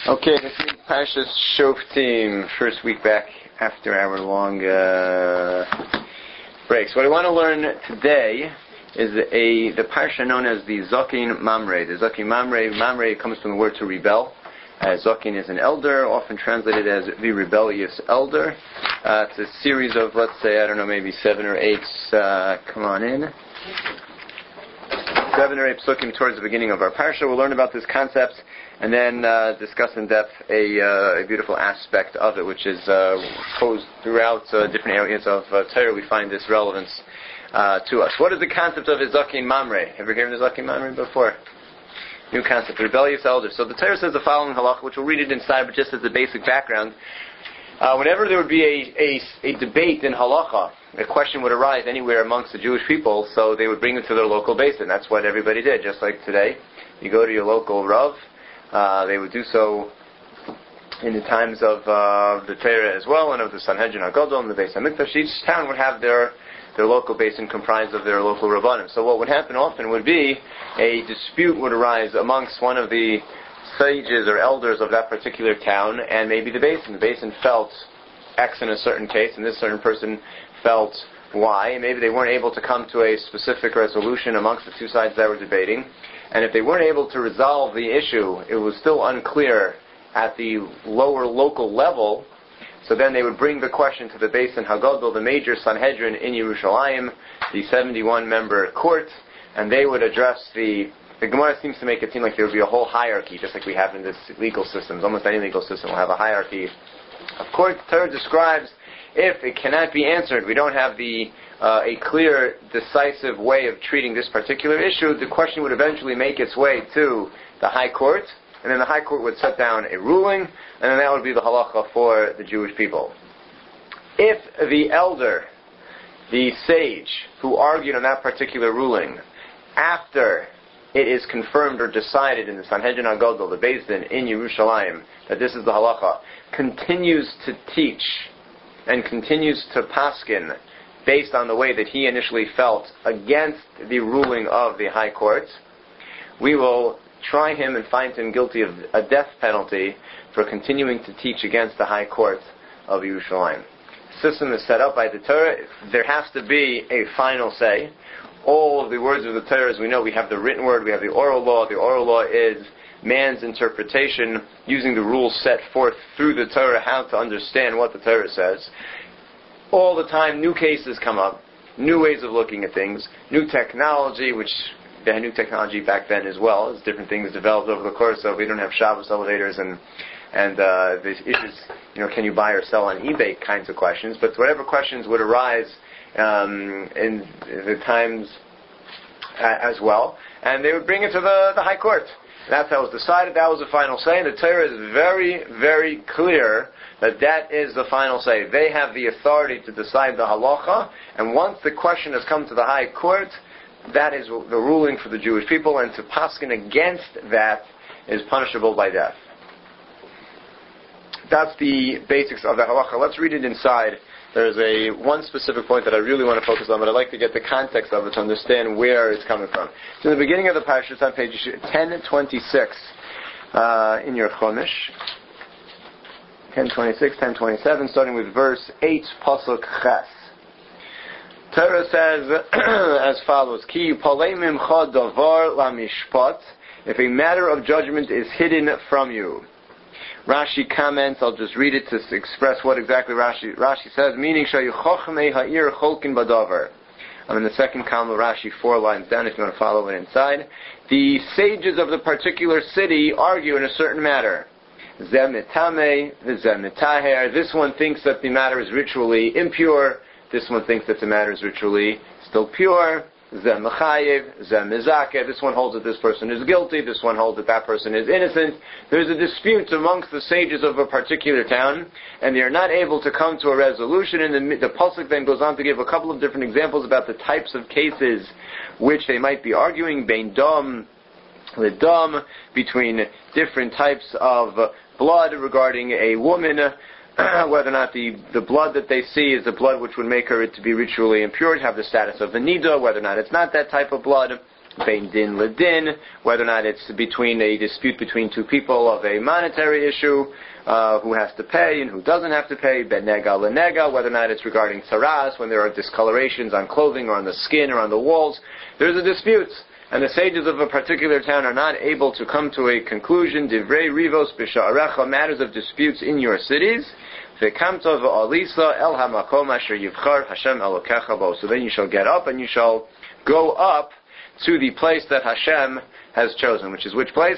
Okay, this is Parshas Shoftim, first week back after our long break. So what I want to learn today is the Parsha known as the Zokin Mamre. The Zokin Mamre comes from the word to rebel. Zokin is an elder, often translated as the rebellious elder. It's a series of, let's say, maybe 7 or 8, come on in. 7 or 8 psukim towards the beginning of our Parsha. We'll learn about this concept and then discuss in depth a beautiful aspect of it, which is posed throughout different areas of Torah. We find this relevance to us. What is the concept of a Zokin Mamre? Ever heard of a Zokin Mamre before? New concept, rebellious elder. So the Torah says the following halacha, which we'll read it inside, but just as a basic background. Whenever there would be a debate in halacha, a question would arise anywhere amongst the Jewish people, so they would bring it to their local beis din. That's what everybody did, just like today. You go to your local Rav, they would do so in the times of the Torah as well, and of the Sanhedrin HaGadol and the Beis HaMikdash. Each town would have their local beis din comprised of their local Rabbanim. So what would happen often would be a dispute would arise amongst one of the sages or elders of that particular town, and maybe the beis din. The beis din felt X in a certain case, and this certain person felt Y, and maybe they weren't able to come to a specific resolution amongst the two sides that were debating. And if they weren't able to resolve the issue, it was still unclear at the lower local level, so then they would bring the question to the Beis Din HaGadol, the major Sanhedrin in Yerushalayim, the 71-member court, and they would address the Gemara seems to make it seem like there would be a whole hierarchy, just like we have in this legal systems. Almost any legal system will have a hierarchy. Of course, the Torah describes if it cannot be answered, we don't have a clear, decisive way of treating this particular issue, the question would eventually make its way to the High Court, and then the High Court would set down a ruling, and then that would be the halacha for the Jewish people. If the elder, the sage, who argued on that particular ruling, after it is confirmed or decided in the Sanhedrin HaGadol, the Beis Din in Yerushalayim, that this is the halacha, continues to teach and continues to paskin based on the way that he initially felt against the ruling of the High Court, we will try him and find him guilty of a death penalty for continuing to teach against the High Court of Yerushalayim. The system is set up by the Torah. There has to be a final say. All of the words of the Torah, as we know, we have the written word, we have the oral law. The oral law is man's interpretation using the rules set forth through the Torah, how to understand what the Torah says. All the time, new cases come up, new ways of looking at things, new technology, which they had new technology back then as well. There's different things developed over the course of, we don't have Shabbos elevators and these issues, can you buy or sell on eBay kinds of questions, but whatever questions would arise in the times as well, and they would bring it to the High Court. That's how it was decided. That was the final say. And the Torah is very, very clear that is the final say. They have the authority to decide the halacha, and once the question has come to the High Court, that is the ruling for the Jewish people, and to paskin against that is punishable by death. That's the basics of the halacha. Let's read it inside. There's one specific point that I really want to focus on, but I'd like to get the context of it to understand where it's coming from. So in the beginning of the Parsha, it's on page 1026 in your Chumash. 1026, 1027, starting with verse 8, Pasuk Ches. Torah says as follows, Ki yipalei mimcha davar lamishpat, if a matter of judgment is hidden from you. Rashi comments, I'll just read it to express what exactly Rashi says, meaning Shayu Chochmei Ha'ir Cholkin Badavar. I'm in the second column of Rashi, 4 lines down if you want to follow it inside. The sages of the particular city argue in a certain matter. Zeh mitame, zeh mitaher. This one thinks that the matter is ritually impure. This one thinks that the matter is ritually still pure. Zeh mechayev, zeh mizakeh. This one holds that this person is guilty. This one holds that that person is innocent. There's a dispute amongst the sages of a particular town, and they are not able to come to a resolution. And the pasuk then goes on to give a couple of different examples about the types of cases which they might be arguing. Bein dam, lidam, between different types of blood regarding a woman, whether or not the blood that they see is the blood which would make her to be ritually impure, have the status of a nida, whether or not it's not that type of blood. bein din ledin, whether or not it's between a dispute between two people of a monetary issue, who has to pay and who doesn't have to pay, ben nega lenega, whether or not it's regarding tzaras, when there are discolorations on clothing or on the skin or on the walls. There's a dispute, and the sages of a particular town are not able to come to a conclusion. Divrei rivos b'sha'arecha, matters of disputes in your cities. V'kamta v'alisa el hamakom asher yivchar Hashem Elokecha bo. So then you shall get up and you shall go up to the place that Hashem has chosen. Which is which place?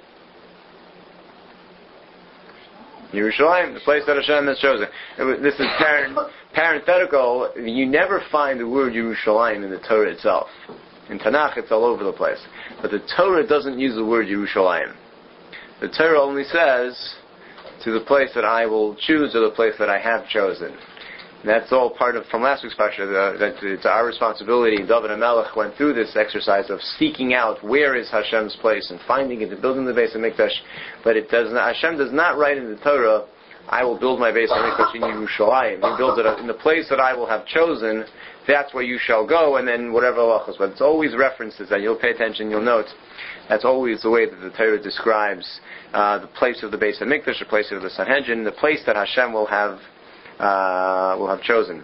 Yerushalayim, the place that Hashem has chosen. This is parenthetical. You never find the word Yerushalayim in the Torah itself. In Tanakh, it's all over the place. But the Torah doesn't use the word Yerushalayim. The Torah only says, to the place that I will choose, or the place that I have chosen. And that's all part of, from last week's parsha, that it's our responsibility. David HaMelech went through this exercise of seeking out where is Hashem's place and finding it and building the Beis HaMikdash. But it does not, Hashem does not write in the Torah, I will build my Beis HaMikdash in Yerushalayim. He builds it in the place that I will have chosen. That's where you shall go, and then whatever halachos. But it's always references, and you'll pay attention, you'll note. That's always the way that the Torah describes the place of the Beis HaMikdash, the place of the Sanhedrin, the place that Hashem will have chosen.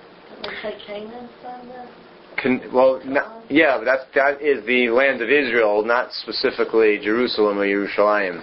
But that is the land of Israel, not specifically Jerusalem or Yerushalayim.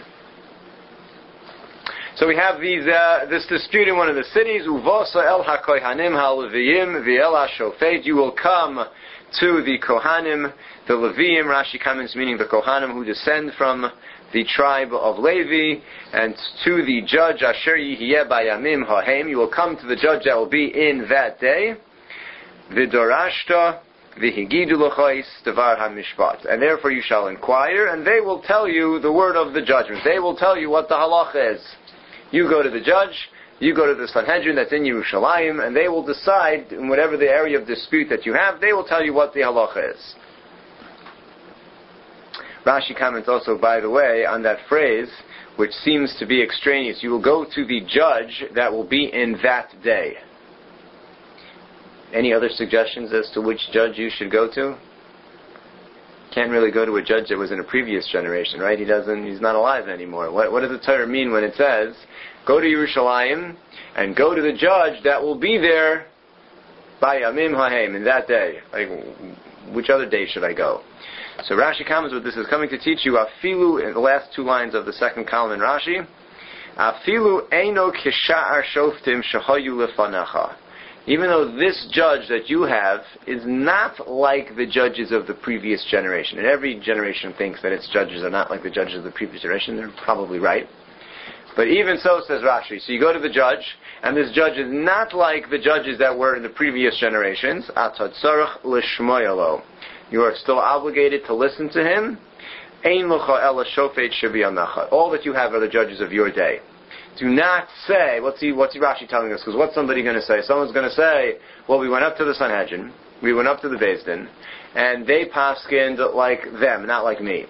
So we have this dispute in one of the cities. Uvosa el hakohanim haLeviyim v'el hashofet. You will come to the Kohanim, the Leviyim. Rashi comments, meaning the Kohanim who descend from the tribe of Levi, and to the judge Asher Yihiyeh Bayamim Hahem. You will come to the judge that will be in that day. V'dorashta v'higidu l'chais devar hamishpat. And therefore you shall inquire, and they will tell you the word of the judgment. They will tell you what the halacha is. You go to the judge, you go to the Sanhedrin that's in Yerushalayim, and they will decide, in whatever the area of dispute that you have, they will tell you what the halacha is. Rashi comments also, by the way, on that phrase, which seems to be extraneous. You will go to the judge that will be in that day. Any other suggestions as to which judge you should go to? Can't really go to a judge that was in a previous generation, right? He's not alive anymore. What does the Torah mean when it says, go to Yerushalayim and go to the judge that will be there by Yamim Hahem, in that day? Like, which other day should I go? So Rashi comments what this is coming to teach you. Afilu, in the last two lines of the second column in Rashi, Afilu eino kisha'ar shoftim shehayu lefanacha. Even though this judge that you have is not like the judges of the previous generation. And every generation thinks that its judges are not like the judges of the previous generation. They're probably right. But even so, says Rashi, so you go to the judge, and this judge is not like the judges that were in the previous generations. Atad tzarech lishmoyalo. You are still obligated to listen to him. Ein locha ela shofet shebiyamecha. All that you have are the judges of your day. Do not say, what's Rashi telling us? Because what's somebody going to say? Someone's going to say, well, we went up to the Sanhedrin, we went up to the Beis Din, and they paskind like them, not like me.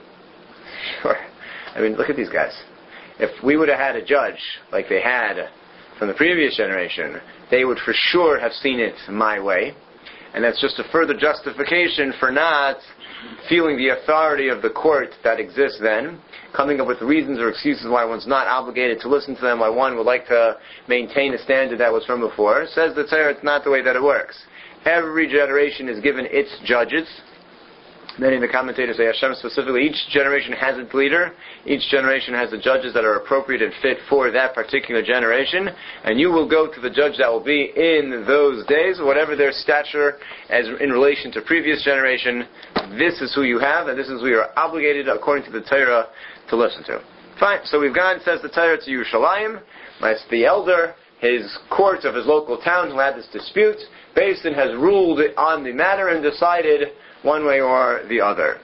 Sure. I mean, look at these guys. If we would have had a judge like they had from the previous generation, they would for sure have seen it my way. And that's just a further justification for not feeling the authority of the court that exists then, coming up with reasons or excuses why one's not obligated to listen to them, why one would like to maintain a standard that was from before. Says the Torah, it's not the way that it works. Every generation is given its judges. Many of the commentators say Hashem specifically, each generation has its leader, each generation has the judges that are appropriate and fit for that particular generation, and you will go to the judge that will be in those days, whatever their stature as in relation to previous generation. This is who you have, and this is who you are obligated according to the Torah to listen to. Fine, so we've gone, says the Torah, to Yerushalayim. It's the elder, his court of his local town who had this dispute. Beis Din has ruled on the matter and decided one way or the other.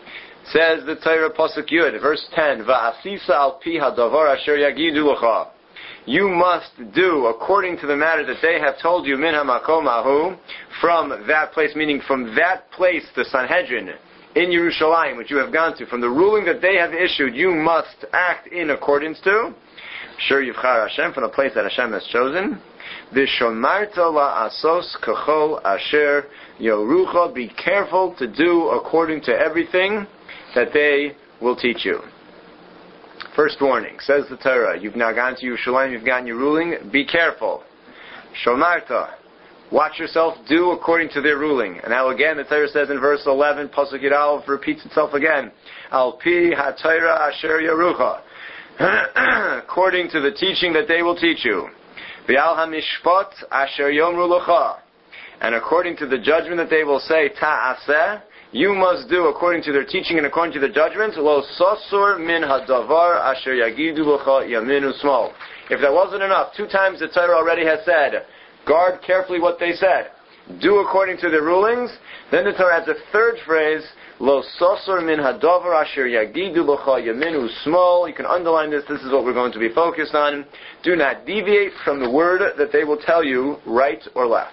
Says the Torah Pasuk Yud, verse 10, Va'asisa al pi hadavar asher yagidu lecha. You must do according to the matter that they have told you, min hamakom ahu, from that place, meaning from that place, the Sanhedrin, in Yerushalayim, which you have gone to, from the ruling that they have issued, you must act in accordance to. Shur Yivchar Hashem, from the place that Hashem has chosen. V'shomarta la'asos kachol asher yorucha, be careful to do according to everything that they will teach you. First warning, says the Torah, you've now gone to Yerushalayim, you've gotten your ruling, be careful. Shomarta, watch yourself, do according to their ruling. And now again, the Torah says in verse 11, Pasuk Yud Aleph repeats itself again, Al pi ha-Torah asher yorucha, according to the teaching that they will teach you. V'al ha-mishpat asher yomru lecha, and according to the judgment that they will say, ta'aseh, you must do according to their teaching and according to their judgment. Lo sasur min hadavar asher yagidu lecha yaminu small. If that wasn't enough, 2 times the Torah already has said, guard carefully what they said. Do according to their rulings. Then the Torah adds a third phrase, Lo sasur min hadavar asher yagidu lecha yaminu small. You can underline this. This is what we're going to be focused on. Do not deviate from the word that they will tell you, right or left.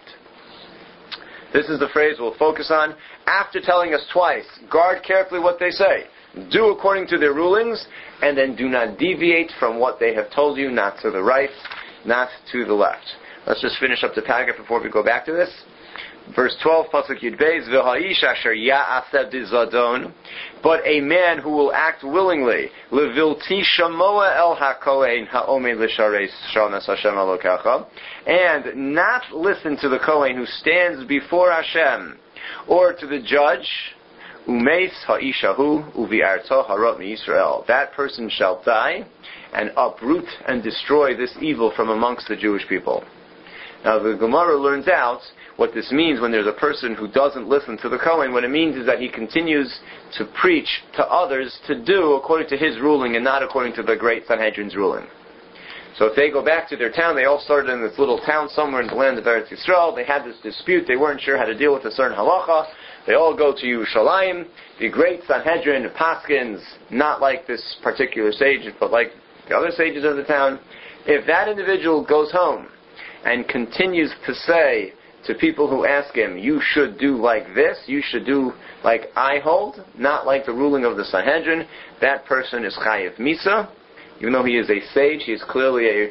This is the phrase we'll focus on. After telling us twice, guard carefully what they say, do according to their rulings, and then do not deviate from what they have told you, not to the right, not to the left. Let's just finish up the paragraph before we go back to this. Verse 12, Pasuk Yud Beis, V'ha'ish asher ya'aseh dizadon, but a man who will act willingly, levilti shamoa el hakohen ha'omed l'sharei shanas Hashem alokacha, and not listen to the Kohen who stands before Hashem, or to the judge, umeis ha'ishahu uvi'arto harot mi'Yisrael. That person shall die and uproot and destroy this evil from amongst the Jewish people. Now the Gemara learns out what this means when there's a person who doesn't listen to the Kohen. What it means is that he continues to preach to others to do according to his ruling and not according to the great Sanhedrin's ruling. So if they go back to their town, they all started in this little town somewhere in the land of Eretz Yisrael. They had this dispute. They weren't sure how to deal with a certain halacha. They all go to Yerushalayim. The great Sanhedrin, Paskins, not like this particular sage, but like the other sages of the town. If that individual goes home and continues to say to people who ask him, you should do like this, you should do like I hold, not like the ruling of the Sanhedrin, that person is Chayiv Misa. Even though he is a sage, he is clearly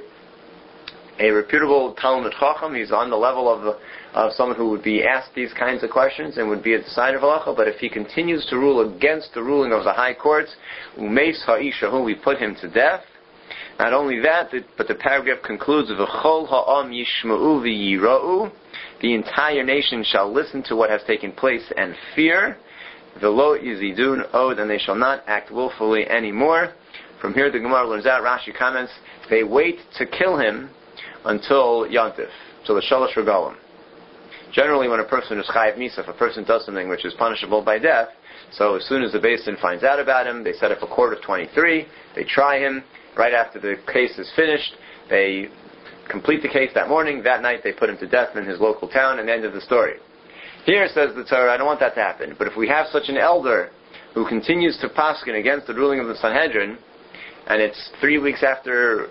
a reputable Talmud Chacham. He's on the level of someone who would be asked these kinds of questions and would be a decider of halacha. But if he continues to rule against the ruling of the high courts, Umeis Ha'ishahu, we put him to death. Not only that, but the paragraph concludes, V'chol ha'am yishma'u v'yira'u, the entire nation shall listen to what has taken place and fear. V'lo yizidun od, and they shall not act willfully anymore. From here the Gemara learns out, Rashi comments, they wait to kill him until Yontif, till the Shalosh Regalim. Generally when a person is Chayiv Misa, if a person does something which is punishable by death, so as soon as the Beis Din finds out about him, they set up a court of 23, they try him. Right after the case is finished, they complete the case that morning. That night they put him to death in his local town, and end of the story. Here says the Torah, I don't want that to happen. But if we have such an elder who continues to paskin against the ruling of the Sanhedrin, and it's 3 weeks after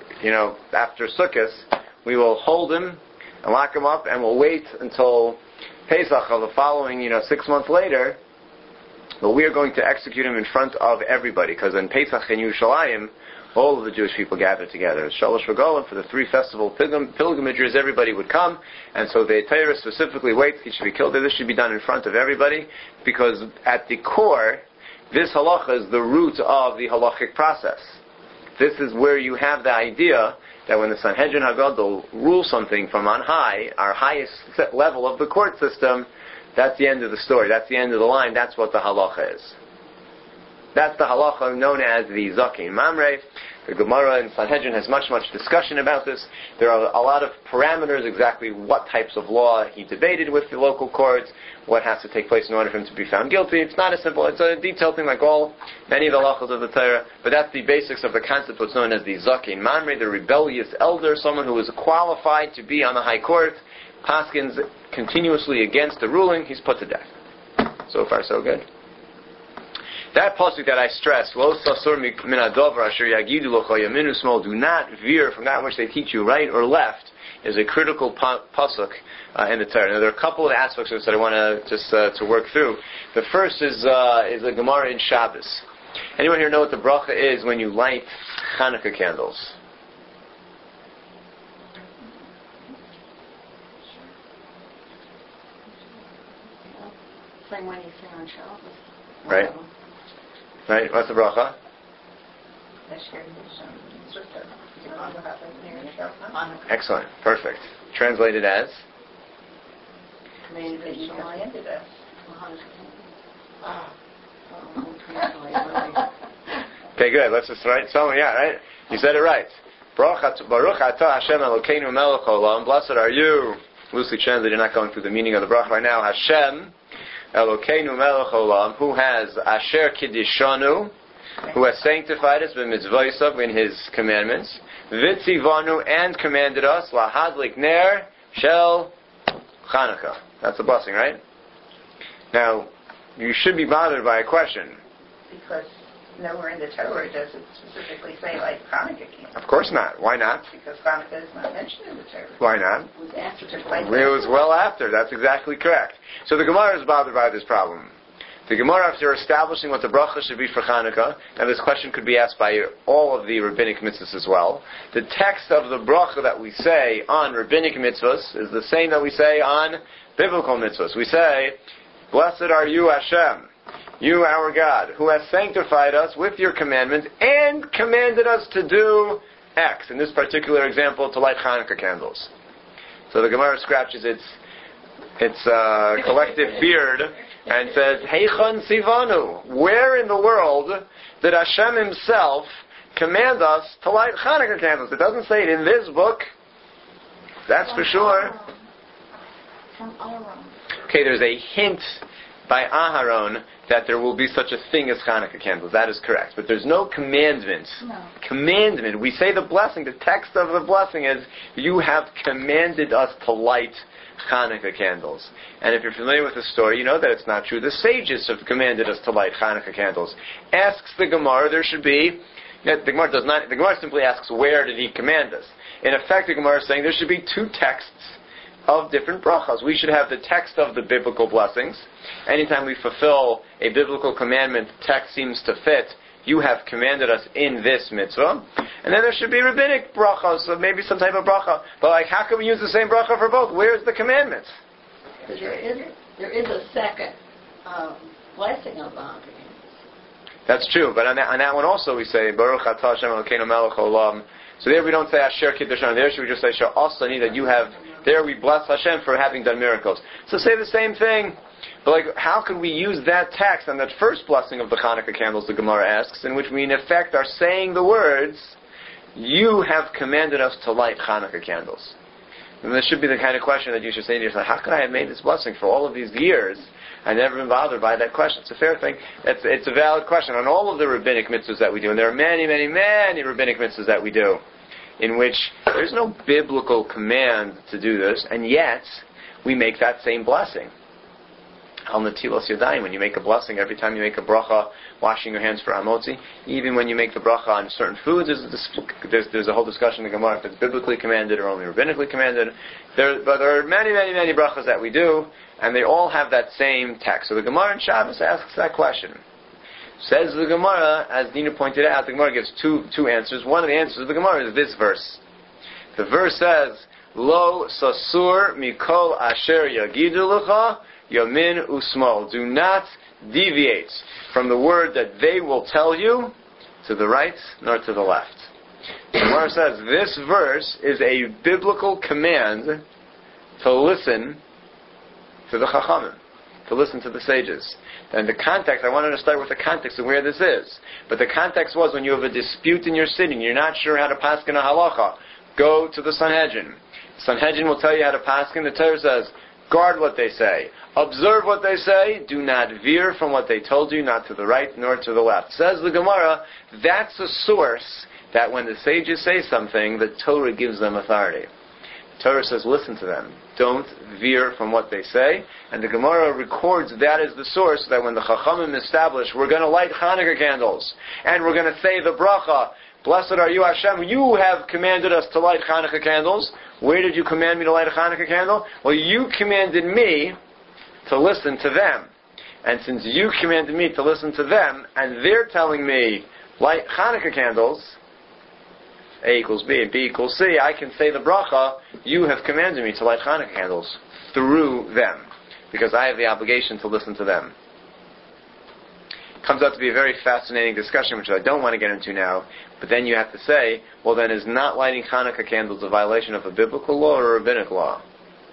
Sukkot, we will hold him and lock him up, and we'll wait until Pesach of the following, 6 months later. But we are going to execute him in front of everybody, because in Pesach in Yerushalayim, all of the Jewish people gathered together. Shalosh Regalim, for the 3 festival pilgrimages, everybody would come, and so the Torah specifically waits, he should be killed there. This should be done in front of everybody, because at the core, this halacha is the root of the halachic process. This is where you have the idea that when the Sanhedrin HaGadol rules something from on high, our highest level of the court system, that's the end of the story, that's the end of the line, that's what the halacha is. That's the halacha known as the Zakin Mamre. The Gemara in Sanhedrin has much discussion about this. There are a lot of parameters, exactly what types of law he debated with the local courts, what has to take place in order for him to be found guilty. It's not as simple. It's a detailed thing like many of the halachos of the Torah, but that's the basics of the concept, what's known as the Zakin Mamre, the rebellious elder, someone who is qualified to be on the high court, paskins continuously against the ruling, he's put to death. So far, so good. That pasuk that I stressed, Lo sasur min hadavar asher yagidu lecha yaminu small, do not veer from that which they teach you right or left, is a critical pasuk in the Torah. Now there are a couple of aspects of this that I want to just to work through. The first is the Gemara in Shabbos. Anyone here know what the bracha is when you light Hanukkah candles? Same way you say on Shabbos. Right? Right? What's the bracha? Excellent. Perfect. Translated as? Okay, good. Let's just write someone. Yeah, right? You said it right. Baruch atah Hashem Elokeinu melech haolam. Blessed are you. Loosely translated, not going through the meaning of the bracha right now. Hashem Elokeinu melech haolam, who has asher kiddishanu, who has sanctified us b'mitzvosav, in His commandments, v'tzivanu, and commanded us lahadlik ner shel Chanukah. That's a blessing, right? Now, you should be bothered by a question. Because nowhere in the Torah does it specifically say like Hanukkah candles. Of course not. Why not? Because Hanukkah is not mentioned in the Torah. Why not? It was well after. That's exactly correct. So the Gemara is bothered by this problem. The Gemara, after establishing what the bracha should be for Hanukkah, and this question could be asked by all of the rabbinic mitzvahs as well, the text of the bracha that we say on rabbinic mitzvahs is the same that we say on biblical mitzvahs. We say, "Blessed are you, Hashem, you our God, who has sanctified us with your commandments and commanded us to do X." In this particular example, to light Hanukkah candles. So the Gemara scratches its collective beard and says, Heichon Sivanu, where in the world did Hashem Himself command us to light Hanukkah candles? It doesn't say it in this book. That's for sure. From Aaron. Okay, there's a hint by Aharon that there will be such a thing as Hanukkah candles. That is correct. But there's no commandment. No. Commandment. We say the blessing. The text of the blessing is, you have commanded us to light Hanukkah candles. And if you're familiar with the story, you know that it's not true. The sages have commanded us to light Hanukkah candles. Asks the Gemara, there should be, the Gemara does not, the Gemara simply asks, where did He command us? In effect, the Gemara is saying there should be two texts of different brachas. We should have the text of the biblical blessings. Anytime we fulfill a biblical commandment, the text seems to fit, you have commanded us in this mitzvah. And then there should be rabbinic brachas, so maybe some type of bracha. But how can we use the same bracha for both? Where's the commandment? Because there is a second blessing of the Hanukkah candles. That's true, but on that one also we say, Baruch atah Hashem Elokeinu melech haolam. So there we don't say Asher Kiddushanu. There should we just say Sha'asani, that you have, there we bless Hashem for having done miracles. So say the same thing. But how could we use that text on that first blessing of the Hanukkah candles, the Gemara asks, in which we in effect are saying the words, you have commanded us to light Hanukkah candles. And this should be the kind of question that you should say to yourself, how could I have made this blessing for all of these years? I've never been bothered by that question. It's a fair thing. It's a valid question on all of the rabbinic mitzvahs that we do. And there are many, many, many rabbinic mitzvahs that we do, in which there's no biblical command to do this, and yet we make that same blessing. Al Natilas Yadayim, when you make a blessing, every time you make a bracha, washing your hands for Hamotzi, even when you make the bracha on certain foods, there's a whole discussion in the Gemara if it's biblically commanded or only rabbinically commanded. But there are many, many, many brachas that we do, and they all have that same text. So the Gemara in Shabbos asks that question. Says the Gemara, as Dina pointed out, the Gemara gives two answers. One of the answers of the Gemara is this verse. The verse says, Lo sasur mikol asher yagidu lecha yamin usmol. Do not deviate from the word that they will tell you to the right nor to the left. The Gemara says this verse is a biblical command to listen to the Chachamim, to listen to the sages. And the context, I wanted to start with the context of where this is. But the context was when you have a dispute in your city and you're not sure how to paskin a halacha, go to the Sanhedrin. Sanhedrin will tell you how to paskin. The Torah says, guard what they say. Observe what they say. Do not veer from what they told you, not to the right nor to the left. Says the Gemara, that's a source that when the sages say something, the Torah gives them authority. The Torah says, listen to them. Don't veer from what they say. And the Gemara records that as the source that when the Chachamim establish, we're going to light Hanukkah candles, and we're going to say the bracha, Blessed are you, Hashem, you have commanded us to light Hanukkah candles. Where did you command me to light a Hanukkah candle? Well, you commanded me to listen to them. And since you commanded me to listen to them, and they're telling me, light Hanukkah candles, A equals B and B equals C, I can say the bracha, you have commanded me to light Hanukkah candles through them. because I have the obligation to listen to them. Comes out to be a very fascinating discussion, which I don't want to get into now, but then you have to say, well then, is not lighting Hanukkah candles a violation of a biblical law or a rabbinic law?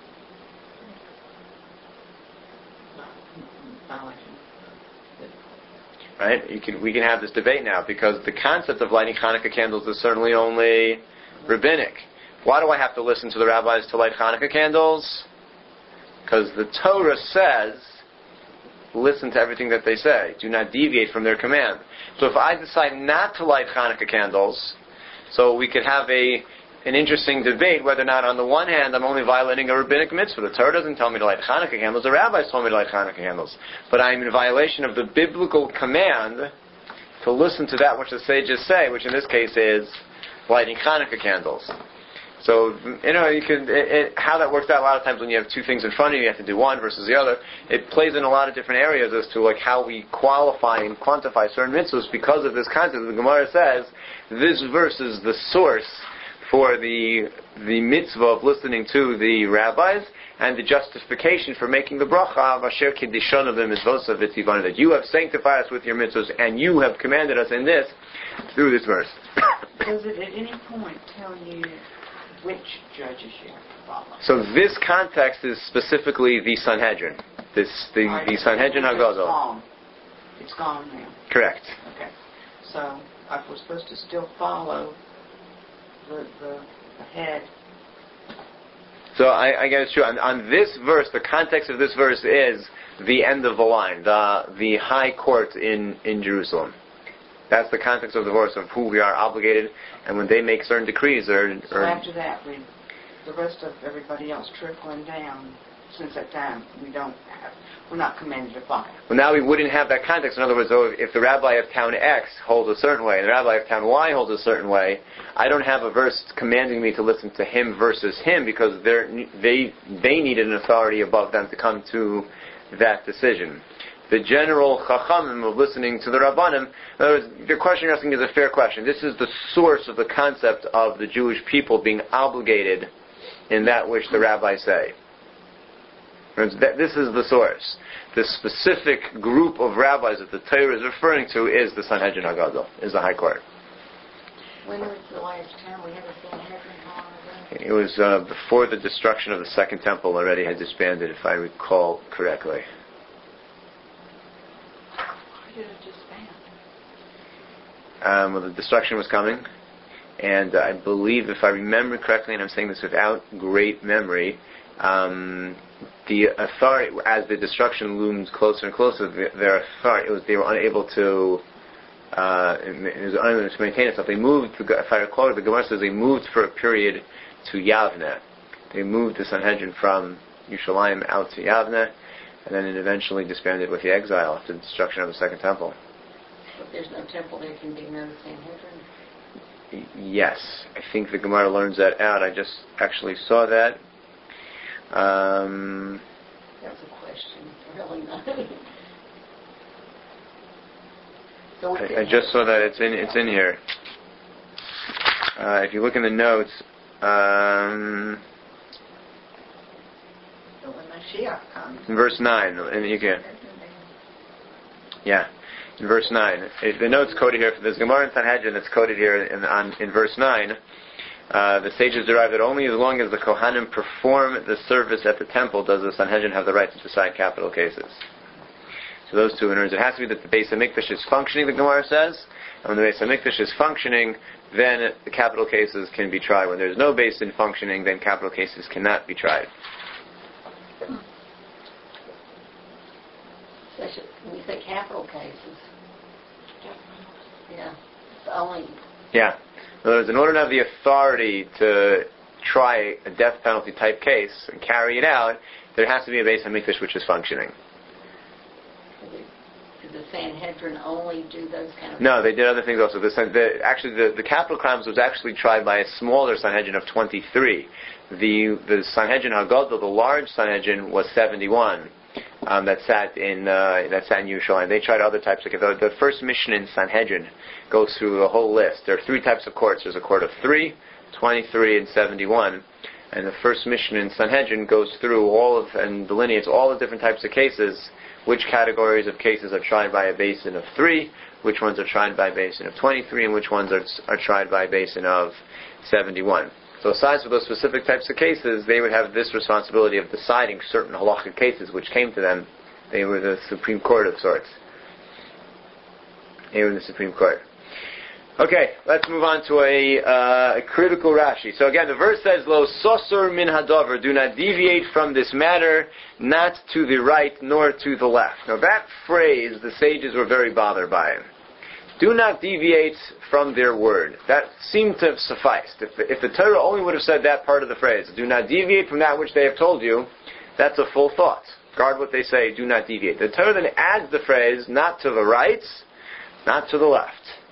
Right? We can have this debate now, because the concept of lighting Hanukkah candles is certainly only rabbinic. Why do I have to listen to the rabbis to light Hanukkah candles? Because the Torah says, listen to everything that they say. Do not deviate from their command. So if I decide not to light Hanukkah candles, so we could have an interesting debate whether or not, on the one hand, I'm only violating a rabbinic mitzvah. The Torah doesn't tell me to light Hanukkah candles. The rabbis told me to light Hanukkah candles. But I'm in violation of the biblical command to listen to that which the sages say, which in this case is lighting Hanukkah candles. So, you can, how that works out a lot of times when you have two things in front of you, you have to do one versus the other. It plays in a lot of different areas as to how we qualify and quantify certain mitzvahs because of this concept. The Gemara says this verse is the source for the mitzvah of listening to the rabbis and the justification for making the bracha of Asher Kiddishanu b'mitzvosav v'tzivanu, that you have sanctified us with your mitzvahs and you have commanded us in this through this verse. Does it at any point tell you which judges you have to follow? So this context is specifically the Sanhedrin. The Sanhedrin HaGadol. It's gone now. Correct. Okay. So we're supposed to still follow the head. So I guess it's true. On this verse, the context of this verse is the end of the line, the high court in Jerusalem. That's the context of the verse of who we are obligated, and when they make certain decrees, So after that, the rest of everybody else trickling down. Since that time, we're not commanded to follow. Well, now we wouldn't have that context. In other words, if the rabbi of town X holds a certain way, and the rabbi of town Y holds a certain way, I don't have a verse commanding me to listen to him versus him, because they needed an authority above them to come to that decision. The general chachamim of listening to the rabbanim, in other words, the question you're asking is a fair question. This is the source of the concept of the Jewish people being obligated in that which the rabbis say. This is the source. The specific group of rabbis that the Torah is referring to is the Sanhedrin HaGadol, is the High Court. When was the last time we had a Sanhedrin holiday? It was before the destruction of the Second Temple already had disbanded, if I recall correctly. Why did it disband? Well, the destruction was coming, and I believe, if I remember correctly, and I'm saying this without great memory, the authority, as the destruction loomed closer and closer, their authority, they were unable to maintain itself. They moved, if I recall, the Gemara says they moved for a period to Yavne. They moved the Sanhedrin from Yerushalayim out to Yavne, and then it eventually disbanded with the exile after the destruction of the Second Temple. If there's no temple, there can be no Sanhedrin? Yes. I think the Gemara learns that out. I just actually saw that. That's a question. Really not. So I just saw that it's in here. If you look in the notes, So when Mashiach comes, in verse 9, and you can, in verse 9, the notes quoted here, there's Gemara in Sanhedrin that's quoted here in verse 9. The sages derive that only as long as the Kohanim perform the service at the temple does the Sanhedrin have the right to decide capital cases. So those two, in other words, it has to be that the Beis HaMikdash is functioning, the Gemara says, and when the Beis HaMikdash is functioning, then the capital cases can be tried. When there's no Beis in functioning, then capital cases cannot be tried. When you say capital cases, yeah, it's only... Yeah. In other words, in order to have the authority to try a death penalty type case and carry it out, there has to be a Beis HaMikdash which is functioning. Did the Sanhedrin only do those kind of... No, they did other things also. The capital crimes was actually tried by a smaller Sanhedrin of 23. The Sanhedrin HaGadol, the large Sanhedrin, was 71. That sat in Yerushalayim. They tried other types of cases. The first mission in Sanhedrin goes through a whole list. There are three types of courts. There's a court of 3, 23, and 71. And the first Mishnah in Sanhedrin goes through and delineates all the different types of cases, which categories of cases are tried by a basin of 3, which ones are tried by a basin of 23, and which ones are tried by a basin of 71. So aside from those specific types of cases, they would have this responsibility of deciding certain halachic cases which came to them. They were the Supreme Court of sorts. They were the Supreme Court. Okay, let's move on to a critical Rashi. So again, the verse says, Lo sosor min hadavar, do not deviate from this matter, not to the right nor to the left. Now that phrase, the sages were very bothered by it. Do not deviate from their word. That seemed to have sufficed. If the Torah only would have said that part of the phrase, do not deviate from that which they have told you, that's a full thought. Guard what they say, do not deviate. The Torah then adds the phrase, not to the right, not to the left.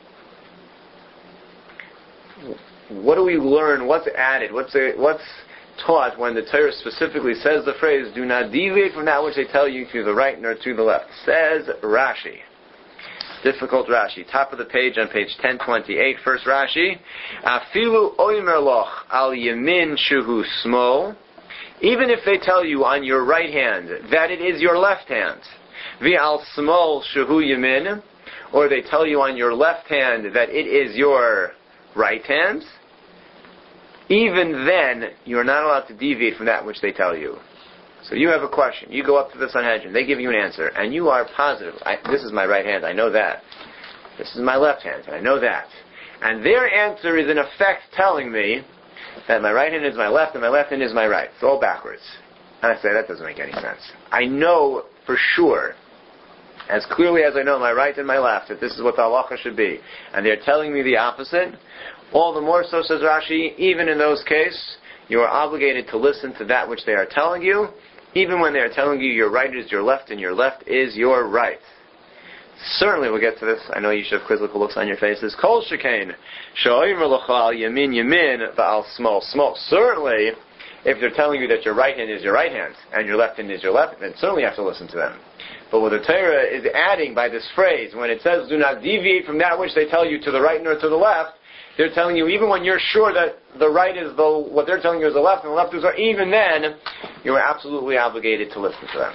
What do we learn? What's added? What's taught when the Torah specifically says the phrase, do not deviate from that which they tell you to the right nor to the left? Says Rashi. Difficult Rashi. Top of the page on page 1028. First Rashi. Afilu oimer loch al yamin shuhu smol. Even if they tell you on your right hand that it is your left hand. Vi al smol shuhu yamin. Or they tell you on your left hand that it is your right hand. Even then, you are not allowed to deviate from that which they tell you. So you have a question. You go up to the Sanhedrin. They give you an answer. And you are positive. This is my right hand. I know that. This is my left hand. I know that. And their answer is in effect telling me that my right hand is my left and my left hand is my right. It's all backwards. And I say, that doesn't make any sense. I know for sure, as clearly as I know my right and my left, that this is what the halacha should be. And they're telling me the opposite. All the more so, says Rashi, even in those cases, you are obligated to listen to that which they are telling you, even when they are telling you your right is your left and your left is your right. Certainly we'll get to this. I know you should have quizzical looks on your faces. Kol shekain, sha'omer l'chal yamin yamin va'al smol smol. Certainly, if they're telling you that your right hand is your right hand and your left hand is your left, then certainly you have to listen to them. But what the Torah is adding by this phrase, when it says, do not deviate from that which they tell you to the right nor to the left, they're telling you, even when you're sure that the right is what they're telling you is the left and the left is the right, even then, you are absolutely obligated to listen to them.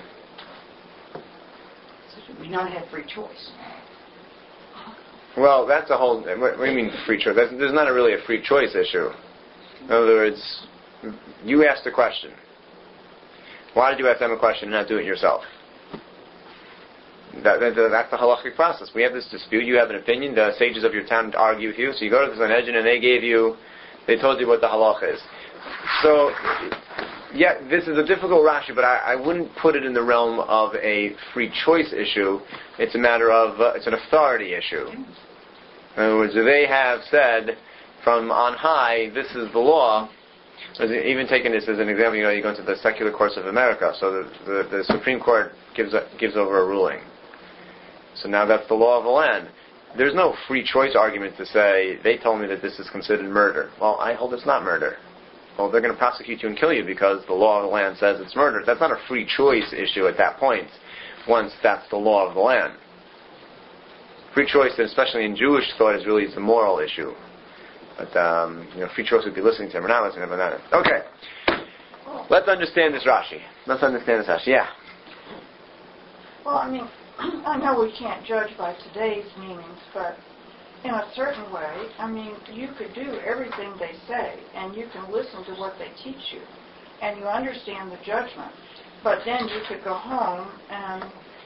So we not have free choice. Well, that's a whole, what do you mean free choice? There's not really a free choice issue. In other words, you asked a question. Why did you ask them a question and not do it yourself? That's the halachic process. We have this dispute. You have an opinion. The sages of your town argue with you. So you go to the Sanhedrin and they told you what the halach is. So, yeah, this is a difficult Rashi, but I wouldn't put it in the realm of a free choice issue. It's a matter of, it's an authority issue. In other words, they have said from on high, this is the law. Even taking this as an example, you go into the secular courts of America. So the Supreme Court gives over a ruling. So now that's the law of the land. There's no free choice argument to say, they told me that this is considered murder. Well, I hold it's not murder. Well, they're going to prosecute you and kill you because the law of the land says it's murder. That's not a free choice issue at that point, once that's the law of the land. Free choice, especially in Jewish thought, is really a moral issue. But, free choice would be listening to him or not listening to him. Okay. Let's understand this Rashi. Yeah. Well, I know we can't judge by today's meanings, but in a certain way, you could do everything they say, and you can listen to what they teach you, and you understand the judgment. But then you could go home and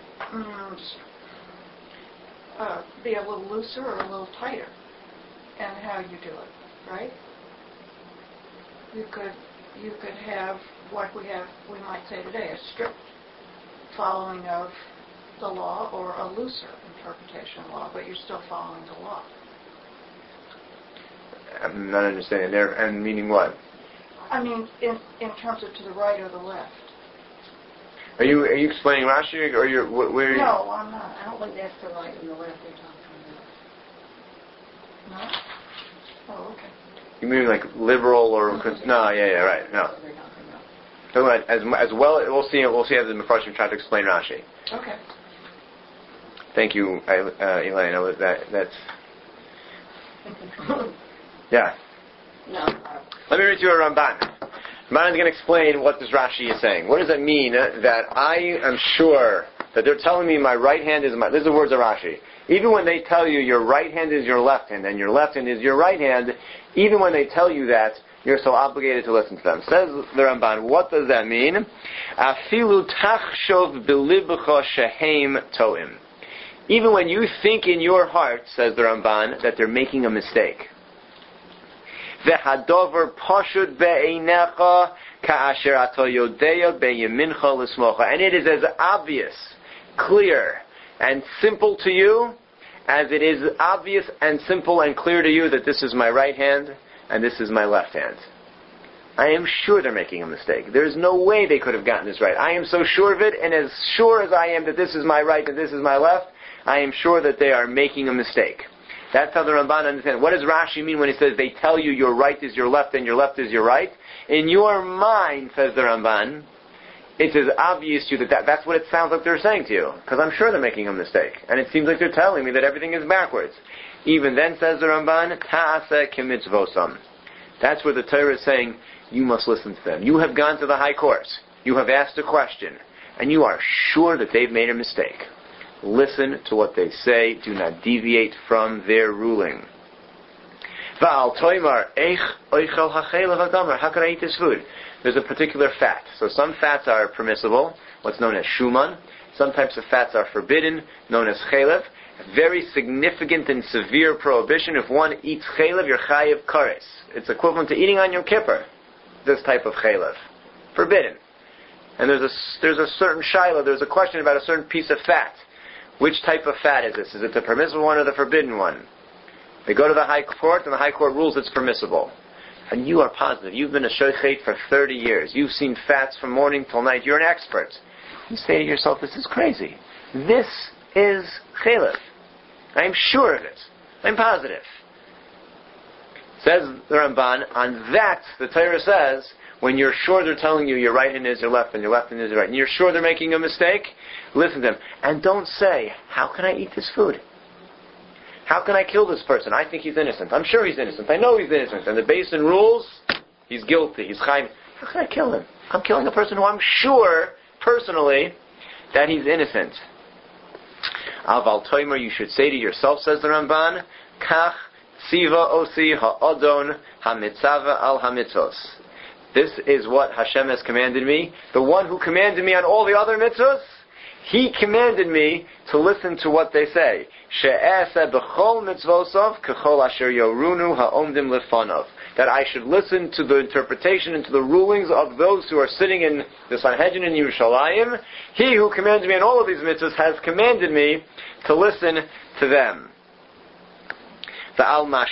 be a little looser or a little tighter in how you do it, right? You could have, like we might say today, a strict following of the law or a looser interpretation of law, but you're still following the law. I'm not understanding there, and meaning what? In terms of to the right or the left. Are you explaining Rashi, or where? No, I'm not. I don't think that's the right and the left they're talking about. No? Oh, okay. You mean like liberal or no? Yeah, right. No. So as well, we'll see as the Mefarshim try to explain Rashi. Okay. Thank you, Elena. That's yeah. No. Let me read you a Ramban. Ramban is going to explain what this Rashi is saying. What does it mean that I am sure that they're telling me my right hand is my... These are the words of Rashi. Even when they tell you your right hand is your left hand and your left hand is your right hand, even when they tell you that, you're so obligated to listen to them. Says the Ramban, what does that mean? Afilu tachshov bilibcha shehem toim. Even when you think in your heart, says the Ramban, that they're making a mistake. V'hadover pashut be'einecha ka'asher ato yodeya be'yemincha l'smocha. And it is as obvious, clear, and simple to you as it is obvious and simple and clear to you that this is my right hand and this is my left hand. I am sure they're making a mistake. There's no way they could have gotten this right. I am so sure of it, and as sure as I am that this is my right and this is my left, I am sure that they are making a mistake. That's how the Ramban understands. What does Rashi mean when he says they tell you your right is your left and your left is your right? In your mind, says the Ramban, it's as obvious to you that's what it sounds like they're saying to you. Because I'm sure they're making a mistake. And it seems like they're telling me that everything is backwards. Even then, says the Ramban, ta'aseh k'mitzvosam. That's where the Torah is saying, you must listen to them. You have gone to the high court. You have asked a question. And you are sure that they've made a mistake. Listen to what they say. Do not deviate from their ruling. Va'al toimar, eich oichel hachelev hagamer. How can I eat this food? There's a particular fat. So some fats are permissible, what's known as shuman. Some types of fats are forbidden, known as chelev. Very significant and severe prohibition. If one eats chelev, you're chayiv kares. It's equivalent to eating on Yom Kippur. This type of chelev. Forbidden. And there's a certain shaila, there's a question about a certain piece of fat. Which type of fat is this? Is it the permissible one or the forbidden one? They go to the high court, and the high court rules it's permissible. And you are positive. You've been a shochet for 30 years. You've seen fats from morning till night. You're an expert. You say to yourself, this is crazy. This is chelev. I'm sure of it. I'm positive. Says the Ramban, on that, the Torah says, when you're sure they're telling you your right hand is your left and your left hand is your right, and you're sure they're making a mistake, listen to them. And don't say, how can I eat this food? How can I kill this person? I think he's innocent. I'm sure he's innocent. I know he's innocent. And the Basin rules, he's guilty. He's chayim. How can I kill him? I'm killing a person who I'm sure, personally, that he's innocent. Aval toimer, you should say to yourself, says the Ramban, kach tziva osi ha'adon ha'mitzava al ha'mitzvos. This is what Hashem has commanded me. The one who commanded me on all the other mitzvahs, he commanded me to listen to what they say. She'aseh b'chol mitzvosov k'chol asher yorunu ha'omdim lefanov. That I should listen to the interpretation and to the rulings of those who are sitting in the Sanhedrin in Yerushalayim. He who commanded me on all of these mitzvahs has commanded me to listen to them. On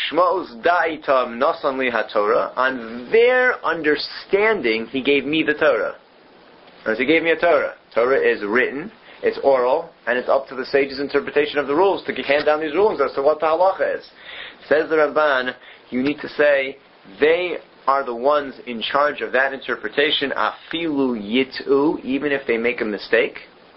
their understanding, he gave me the Torah. As he gave me a Torah. Torah is written, it's oral, and it's up to the sage's interpretation of the rules to hand down these rulings as to what the halacha is. Says the Ramban, you need to say, they are the ones in charge of that interpretation, afilu yit'u, even if they make a mistake.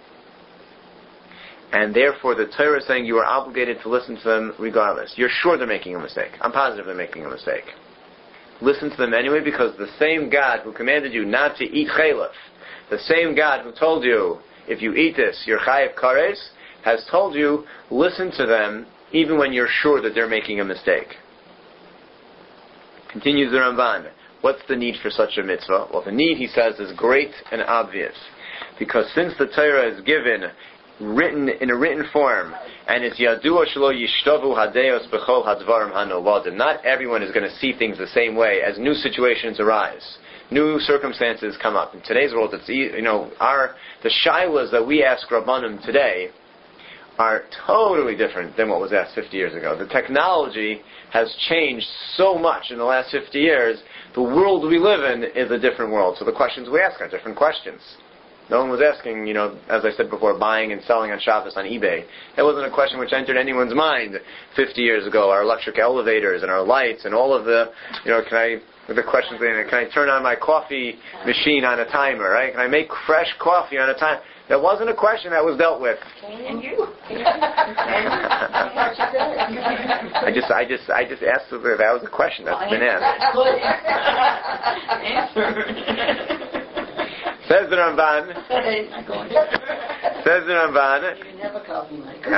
And therefore the Torah is saying you are obligated to listen to them regardless. You're sure they're making a mistake. I'm positive they're making a mistake. Listen to them anyway, because the same God who commanded you not to eat chelev, the same God who told you, if you eat this, you're chayiv kares, has told you, listen to them even when you're sure that they're making a mistake. Continues the Ramban. What's the need for such a mitzvah? Well, the need, he says, is great and obvious. Because since the Torah is given written in a written form, and it's yadua shelo yishtavu hadeos b'chol hadvarim hanoladim. Not everyone is going to see things the same way as new situations arise, new circumstances come up. In today's world, it's the shilas that we ask Rabbanim today are totally different than what was asked 50 years ago. The technology has changed so much in the last 50 years. The world we live in is a different world, so the questions we ask are different questions. No one was asking, as I said before, buying and selling on Shabbos on eBay. That wasn't a question which entered anyone's mind 50 years ago. Our electric elevators and our lights and all of the, the questions, can I turn on my coffee machine on a timer, right? Can I make fresh coffee on a timer? That wasn't a question that was dealt with. And you. I just asked if that was a question that's been asked. Says the Ramban. Says the Ramban. You didn't have a coffee maker.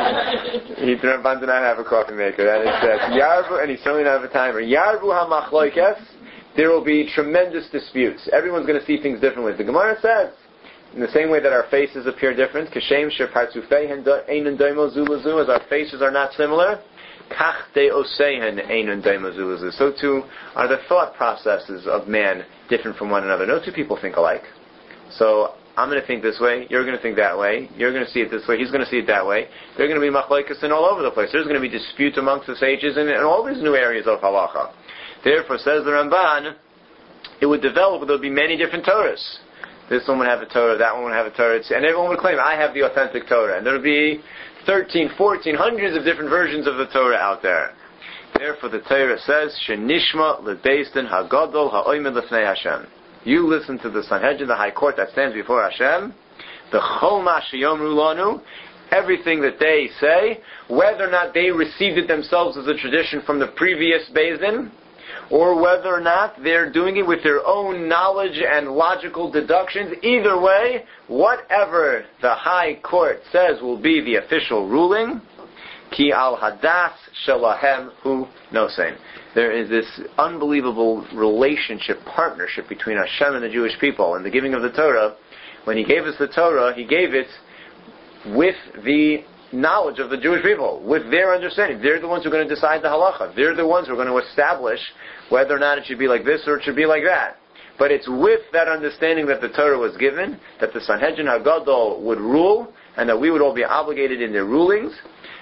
The Ramban did not have a coffee maker. That is said. Yarbu, and he certainly didn't have a timer. Yarbu hamachloikes. There will be tremendous disputes. Everyone's going to see things differently. The Gemara says, in the same way that our faces appear different, kashem shepartzufeihen einen doimo zu lezu, as our faces are not similar, kach deoseihen einen doimo zu lezu. So too are the thought processes of man different from one another. No two people think alike. So I'm going to think this way, you're going to think that way, you're going to see it this way, he's going to see it that way. There are going to be machlokes in all over the place. There's going to be dispute amongst the sages in all these new areas of halacha. Therefore, says the Ramban, it would develop, there would be many different Torahs. This one would have a Torah, that one would have a Torah, and everyone would claim, I have the authentic Torah. And there would be 13, 14, hundreds of different versions of the Torah out there. Therefore, the Torah says, Shenishma lebeisdin hagadol ha'oimed lefnei Hashem. You listen to the Sanhedrin, the High Court that stands before Hashem, the chol ma sheyomru lanu, everything that they say, whether or not they received it themselves as a tradition from the previous Beis Din, or whether or not they're doing it with their own knowledge and logical deductions. Either way, whatever the High Court says will be the official ruling. Ki al hadas shalahem hu nosein. There is this unbelievable relationship, partnership between Hashem and the Jewish people. In the giving of the Torah, when He gave us the Torah, He gave it with the knowledge of the Jewish people, with their understanding. They're the ones who are going to decide the halacha. They're the ones who are going to establish whether or not it should be like this or it should be like that. But it's with that understanding that the Torah was given, that the Sanhedrin HaGadol would rule, and that we would all be obligated in their rulings.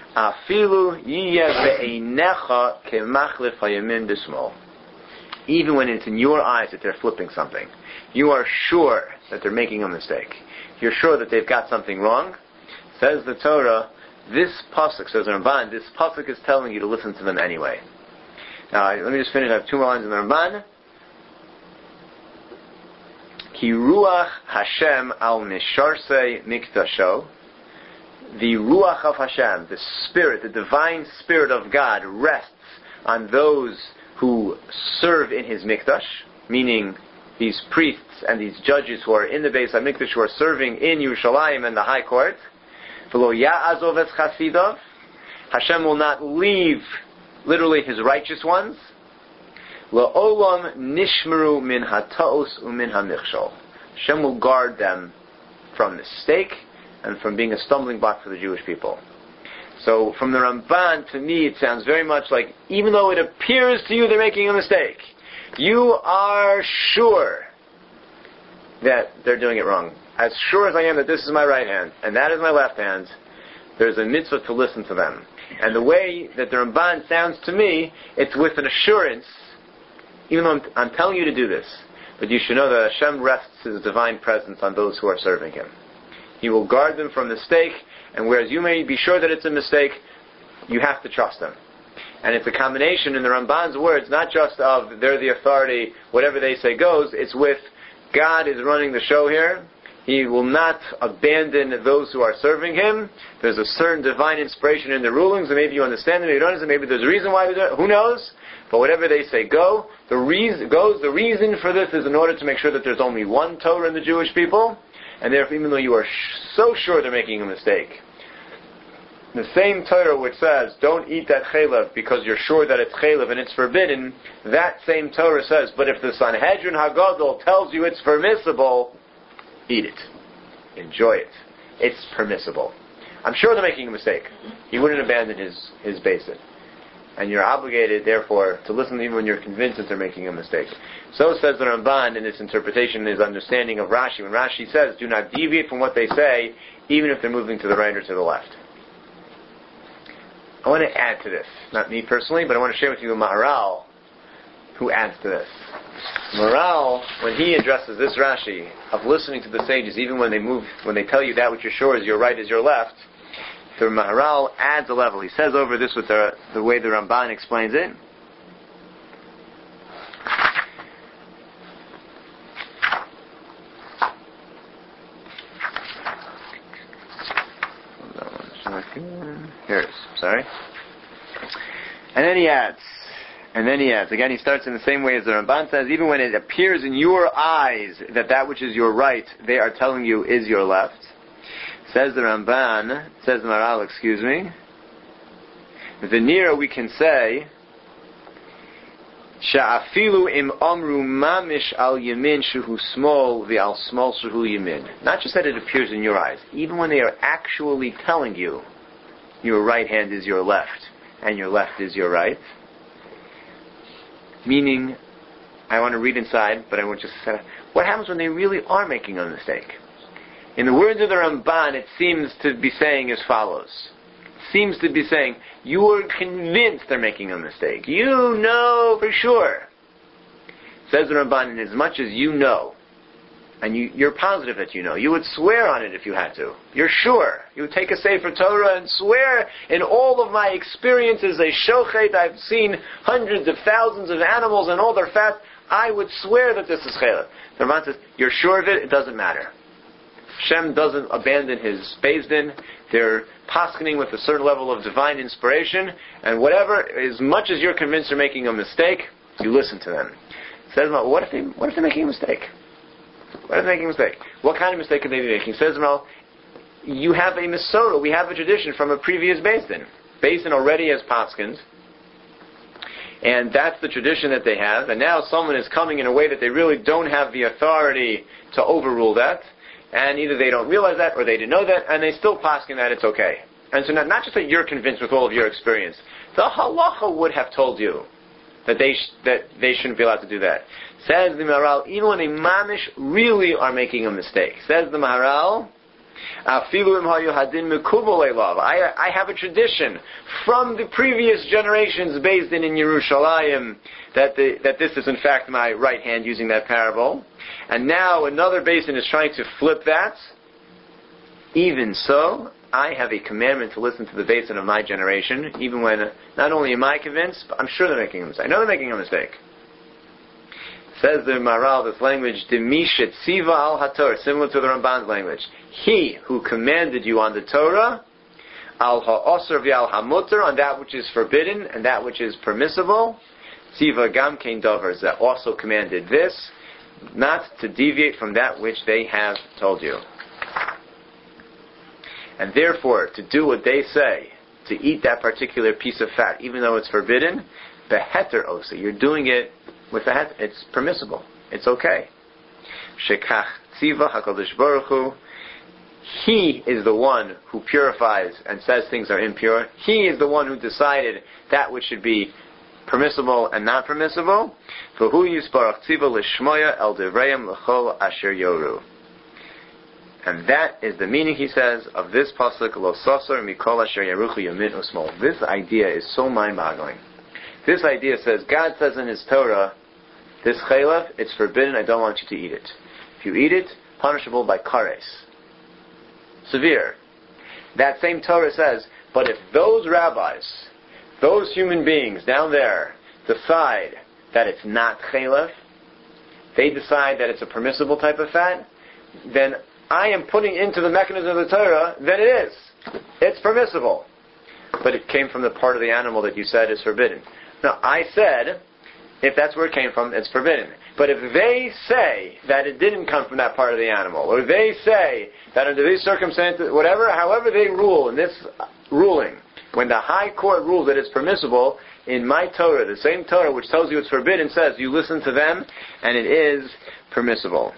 Afilu yiyeh be'einecha kemachlif hayamin b'smol. Even when it's in your eyes that they're flipping something, you are sure that they're making a mistake. You're sure that they've got something wrong. Says the Torah, this pasuk, says the Ramban, this pasuk is telling you to listen to them anyway. Now, let me just finish. I have two more lines in the Ramban. Ki ruach Hashem al misharsei mikdasho. The ruach of Hashem, the spirit, the divine spirit of God, rests on those who serve in His mikdash, meaning these priests and these judges who are in the Beis HaMikdash, who are serving in Yerushalayim and the High Court. V'lo ya'azov es chasidov. Hashem will not leave, literally, His righteous ones. La'olam nishmeru min hata'os umin hamichshol. Hashem will guard them from mistake and from being a stumbling block for the Jewish people. So, from the Ramban, to me, it sounds very much like, even though it appears to you they're making a mistake, you are sure that they're doing it wrong. As sure as I am that this is my right hand, and that is my left hand, there's a mitzvah to listen to them. And the way that the Ramban sounds to me, it's with an assurance, even though I'm telling you to do this, but you should know that Hashem rests His divine presence on those who are serving Him. He will guard them from mistake, and whereas you may be sure that it's a mistake, you have to trust them. And it's a combination in the Ramban's words, not just of they're the authority, whatever they say goes, it's with God is running the show here. He will not abandon those who are serving Him. There's a certain divine inspiration in the rulings, and maybe you understand it, maybe you don't understand, maybe there's a reason why, who knows? But whatever they say go, the reason for this is in order to make sure that there's only one Torah in the Jewish people, and therefore even though you are so sure they're making a mistake, the same Torah which says, don't eat that chaylev because you're sure that it's chaylev and it's forbidden, that same Torah says, but if the Sanhedrin HaGadol tells you it's permissible, eat it. Enjoy it. It's permissible. I'm sure they're making a mistake. He wouldn't abandon his basin. And you're obligated, therefore, to listen even when you're convinced that they're making a mistake. So says the Ramban in his interpretation, his understanding of Rashi. When Rashi says, do not deviate from what they say, even if they're moving to the right or to the left. I want to add to this. Not me personally, but I want to share with you a Maharal who adds to this. Maharal, when he addresses this Rashi of listening to the sages, even when they tell you that which you're sure is your right is your left, the Maharal adds a level. He says over this with the way the Ramban explains it. Here it is. Sorry. And then he adds, And then he adds, again he starts in the same way as the Ramban says, even when it appears in your eyes that which is your right, they are telling you is your left. Says the Ramban, says the Maharal, Venira, we can say, Sha'afilu im amru mamish al yamin shuhu small v'al small shuhu yamin. Not just that it appears in your eyes, even when they are actually telling you your right hand is your left and your left is your right. Meaning, I want to read inside, but I want just to say, what happens when they really are making a mistake? In the words of the Ramban, it seems to be saying as follows. It seems to be saying, you are convinced they're making a mistake. You know for sure. Says the Ramban, in as much as you know, and you're positive that you know, you would swear on it if you had to. You're sure. You would take a Sefer Torah and swear, in all of my experiences, a shochet, I've seen hundreds of thousands of animals and all their fat, I would swear that this is chaylev. The Ramban says, you're sure of it, it doesn't matter. Hashem doesn't abandon his Beis Din. They're paskening with a certain level of divine inspiration, and whatever, as much as you're convinced they're making a mistake, you listen to them. Says, what if they're making a mistake? What if they're making a mistake? What kind of mistake could they be making? Says, you have a Masorah, we have a tradition from a previous Beis Din. Beis Din already has paskins, and that's the tradition that they have, and now someone is coming in a way that they really don't have the authority to overrule that, and either they don't realize that or they didn't know that, and they still paskin that it's okay. And so not just that you're convinced with all of your experience, the halacha would have told you that they shouldn't be allowed to do that. Says the Maharal, even when they mamish really are making a mistake. Says the Maharal, I have a tradition from the previous generations based in Yerushalayim that this is in fact my right hand, using that parable. And now another basin is trying to flip that. Even so, I have a commandment to listen to the basin of my generation, even when not only am I convinced, but I'm sure they're making a mistake. I know they're making a mistake. Says the Maharal, this language, Demishet Tziva al HaTorah, similar to the Ramban's language. He who commanded you on the Torah, al ha'osr v'al ha'mutter, on that which is forbidden and that which is permissible, Tziva gam kein dovers, that also commanded this, not to deviate from that which they have told you. And therefore, to do what they say, to eat that particular piece of fat, even though it's forbidden, beheter osa, you're doing it with the het, it's permissible. It's okay. Shekach tziva HaKadosh Baruch Hu, He is the one who purifies and says things are impure. He is the one who decided that which should be permissible and not permissible. V'hu yisbarach tziva l'shmoya el devreim l'chol asher yoru. And that is the meaning, he says, of this pasuk, lo sasar mikol asher yaruchu yamin usmol. This idea is so mind-boggling. This idea says, God says in His Torah, this chaylev, it's forbidden, I don't want you to eat it. If you eat it, punishable by kares. Severe. That same Torah says, but if those rabbis, those human beings down there, decide that it's not chaylev, they decide that it's a permissible type of fat, then I am putting into the mechanism of the Torah that it is. It's permissible. But it came from the part of the animal that you said is forbidden. Now, I said, if that's where it came from, it's forbidden. But if they say that it didn't come from that part of the animal, or they say that under these circumstances, however they rule in this ruling, when the high court rules that it's permissible, in my Torah, the same Torah which tells you it's forbidden, says you listen to them, and it is permissible.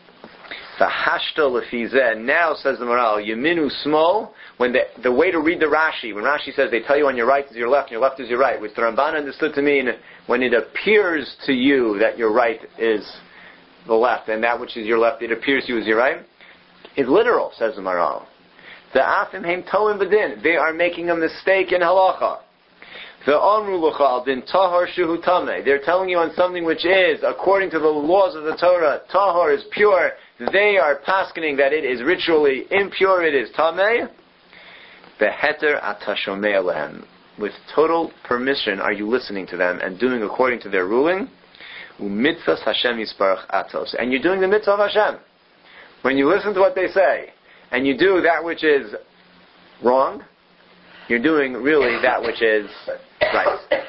Now, says the Maharal, Yeminu Smol, when the way to read the Rashi, when Rashi says they tell you on your right is your left and your left is your right, which the Ramban understood to mean when it appears to you that your right is the left and that which is your left, it appears to you is your right, is literal, says the Maharal. The Afim Heim Tolim Badin, they are making a mistake in halacha. The Amru L'chal Din Tahor Shuhu Tameh, they're telling you on something which is, according to the laws of the Torah, Tahor is pure. They are paskening that it is ritually impure, it is tameh. Beheter atashomei alehem. With total permission are you listening to them and doing according to their ruling. Umitzvahs Hashem yisparach atos. And you're doing the mitzvah of Hashem. When you listen to what they say, and you do that which is wrong, you're doing really that which is right.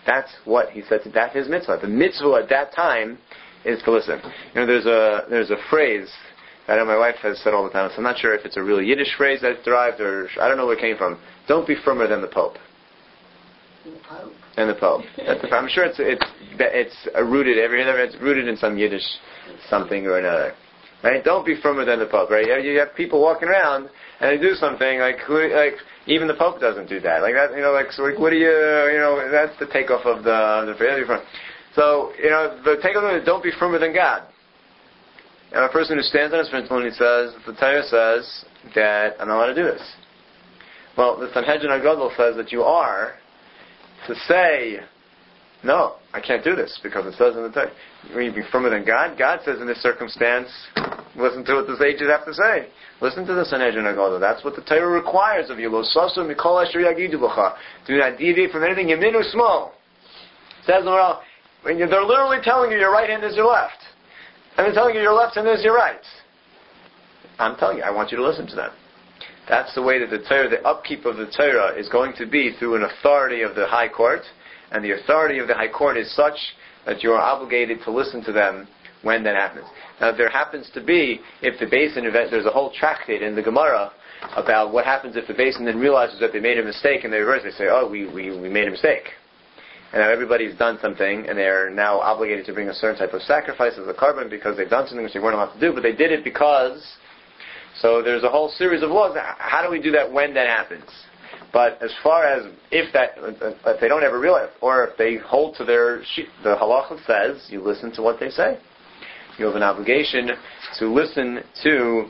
That's what he said. That's his mitzvah. The mitzvah at that time is to listen. There's a phrase that I know my wife has said all the time. So I'm not sure if it's a real Yiddish phrase that's derived, or I don't know where it came from. Don't be firmer than the Pope. The Pope? And the Pope. I'm sure it's rooted. It's rooted in some Yiddish something or another. Right? Don't be firmer than the Pope. Right? You have people walking around and they do something like even the Pope doesn't do that. Like that. What do you? That's the takeoff of the phrase. So the takeoff is don't be firmer than God. And a person who stands on his principle and he says, the Torah says that I'm not allowed to do this. Well, the Sanhedrin HaGadol says that you are to say, no, I can't do this because it says in the Torah. You be firmer than God. God says in this circumstance, listen to what the sages have to say. Listen to the Sanhedrin HaGadol. That's what the Torah requires of you. Lo sasu mikol asher yagidu b'cha. Do not deviate from anything yamin or small. It says in the Moral, they're literally telling you your right hand is your left. And they're telling you your left hand is your right. I'm telling you, I want you to listen to them. That's the way that the Torah, the upkeep of the Torah is going to be through an authority of the High Court. And the authority of the High Court is such that you are obligated to listen to them when that happens. Now, there happens to be, if the basin event, there's a whole tractate in the Gemara about what happens if the basin then realizes that they made a mistake and they reverse. They say, oh, we made a mistake. And now everybody's done something and they're now obligated to bring a certain type of sacrifice as a carbon because they've done something which they weren't allowed to do, but they did it because... So there's a whole series of laws. How do we do that when that happens? But as far as if they don't ever realize, or if they hold to the halacha says, you listen to what they say. You have an obligation to listen to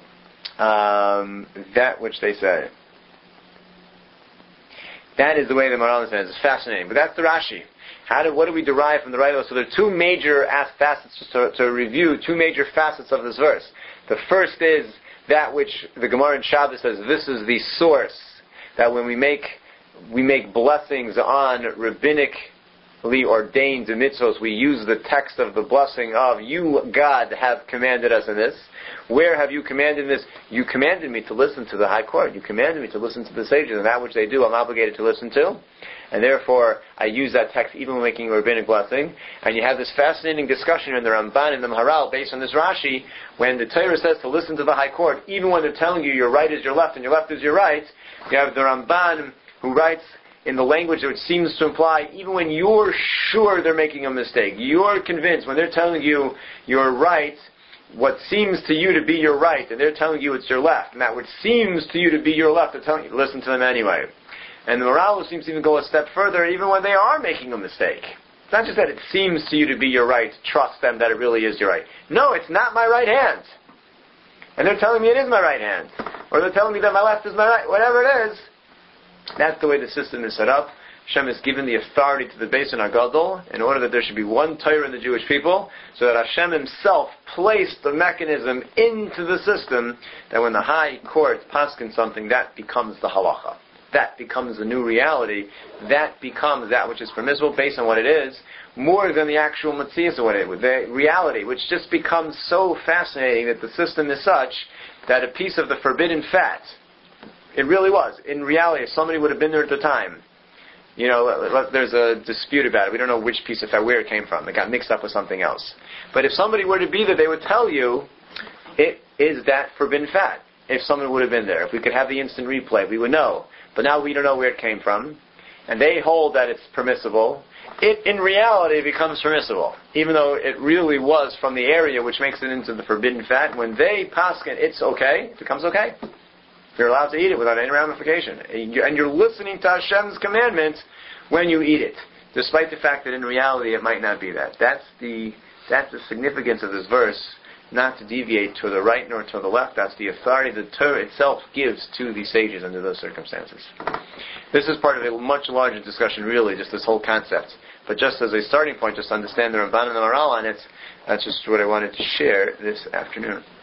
that which they say. That is the way the Maral says. It's fascinating. But that's the Rashi. What do we derive from the right? So there are two major facets to review, two major facets of this verse. The first is that which the Gemara in Shabbos says, this is the source, that when we make blessings on rabbinically ordained mitzvos, we use the text of the blessing of, you, God, have commanded us in this. Where have you commanded this? You commanded me to listen to the High Court. You commanded me to listen to the sages, and that which they do, I'm obligated to listen to. And therefore, I use that text even when making a rabbinic blessing. And you have this fascinating discussion in the Ramban and the Maharal based on this Rashi, when the Torah says to listen to the High Court, even when they're telling you your right is your left and your left is your right, you have the Ramban who writes in the language which seems to imply, even when you're sure they're making a mistake, you're convinced, when they're telling you you're right, what seems to you to be your right, and they're telling you it's your left, and that which seems to you to be your left, they're telling you, listen to them anyway. And the Maral seems to even go a step further, even when they are making a mistake. It's not just that it seems to you to be your right, trust them that it really is your right. No, it's not my right hand. And they're telling me it is my right hand. Or they're telling me that my left is my right. Whatever it is, that's the way the system is set up. Hashem has given the authority to the Beis Din HaGadol in order that there should be one Torah in the Jewish people, so that Hashem himself placed the mechanism into the system that when the High Court paskin something, that becomes the halacha. That becomes the new reality. That becomes that which is permissible based on what it is, more than the actual matzias of what it is, the reality, which just becomes so fascinating that the system is such that a piece of the forbidden fat, it really was, in reality, if somebody would have been there at the time, there's a dispute about it. We don't know which piece of fat, where it came from. It got mixed up with something else. But if somebody were to be there, they would tell you, it is that forbidden fat. If someone would have been there. If we could have the instant replay, we would know. But now we don't know where it came from. And they hold that it's permissible. It, in reality, becomes permissible. Even though it really was from the area which makes it into the forbidden fat. When they paskin, it's okay. It becomes okay. You're allowed to eat it without any ramification. And you're listening to Hashem's commandment when you eat it. Despite the fact that in reality it might not be that. That's the significance of this verse. Not to deviate to the right nor to the left. That's the authority the Torah itself gives to the sages under those circumstances. This is part of a much larger discussion, really, just this whole concept. But just as a starting point, just understand the Ramban and the Maral on it, that's just what I wanted to share this afternoon.